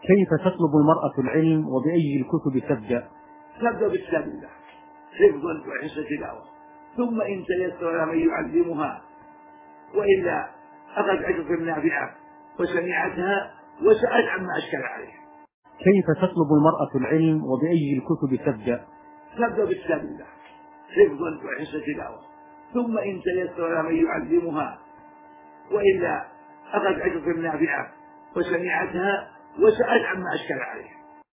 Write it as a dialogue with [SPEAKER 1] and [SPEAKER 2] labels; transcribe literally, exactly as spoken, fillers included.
[SPEAKER 1] كيف تطلب المرأة العلم وبأي الكتب تبدأ؟
[SPEAKER 2] تبدأ بكتاب الله حفظا وحسن تلاوة، ثم إن تيسر لها من يعلمها، وإلا أخذ عظة نافعة وسمعتها وسأل عما أشكل عليه.
[SPEAKER 1] كيف تطلب المرأة العلم وبأي الكتب تبدأ؟
[SPEAKER 2] تبدأ بكتاب الله حفظا وحسن تلاوة، ثم إن تيسر لها من يعلمها، وإلا أخذ عظة نافعة وسمعتها وسأل عما أشكل عليه.